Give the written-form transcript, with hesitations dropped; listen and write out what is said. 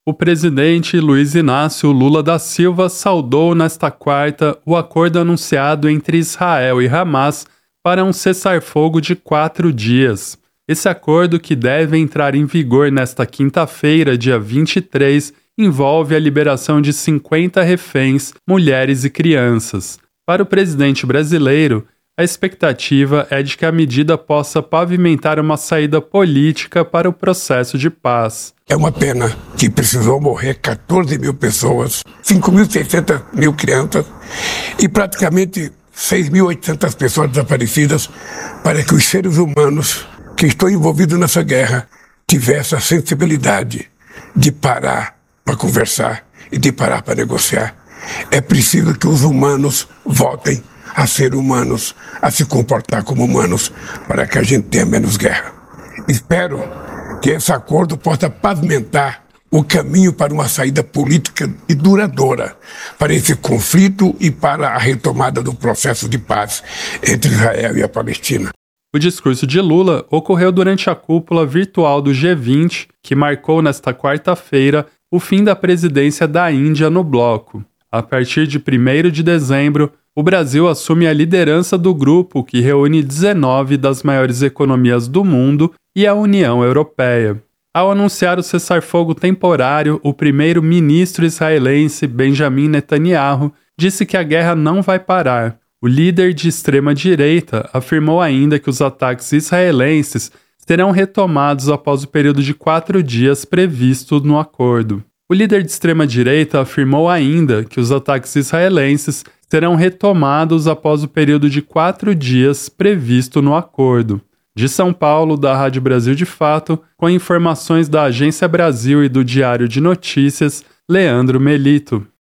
O presidente Luiz Inácio Lula da Silva saudou nesta quarta o acordo anunciado entre Israel e Hamas para um cessar-fogo de 4 dias. Esse acordo, que deve entrar em vigor nesta quinta-feira, dia 23, envolve a liberação de 50 reféns, mulheres e crianças. Para o presidente brasileiro, a expectativa é de que a medida possa pavimentar uma saída política para o processo de paz. É uma pena que precisou morrer 14 mil pessoas, 5.600 mil crianças e praticamente 6.800 pessoas desaparecidas para que os seres humanos que estão envolvidos nessa guerra tivessem a sensibilidade de parar para conversar e de parar para negociar. É preciso que os humanos voltem a ser humanos, a se comportar como humanos, para que a gente tenha menos guerra. Espero que esse acordo possa pavimentar o caminho para uma saída política e duradoura para esse conflito e para a retomada do processo de paz entre Israel e a Palestina. O discurso de Lula ocorreu durante a cúpula virtual do G20, que marcou nesta quarta-feira o fim da presidência da Índia no bloco. A partir de 1º de dezembro, o Brasil assume a liderança do grupo, que reúne 19 das maiores economias do mundo e a União Europeia. Ao anunciar o cessar-fogo temporário, o primeiro-ministro israelense Benjamin Netanyahu disse que a guerra não vai parar. O líder de extrema-direita afirmou ainda que os ataques israelenses serão retomados após o período de 4 dias previsto no acordo. O líder de extrema-direita afirmou ainda que os ataques israelenses serão retomados após o período de 4 dias previsto no acordo. De São Paulo, da Rádio Brasil de Fato, com informações da Agência Brasil e do Diário de Notícias, Leandro Melito.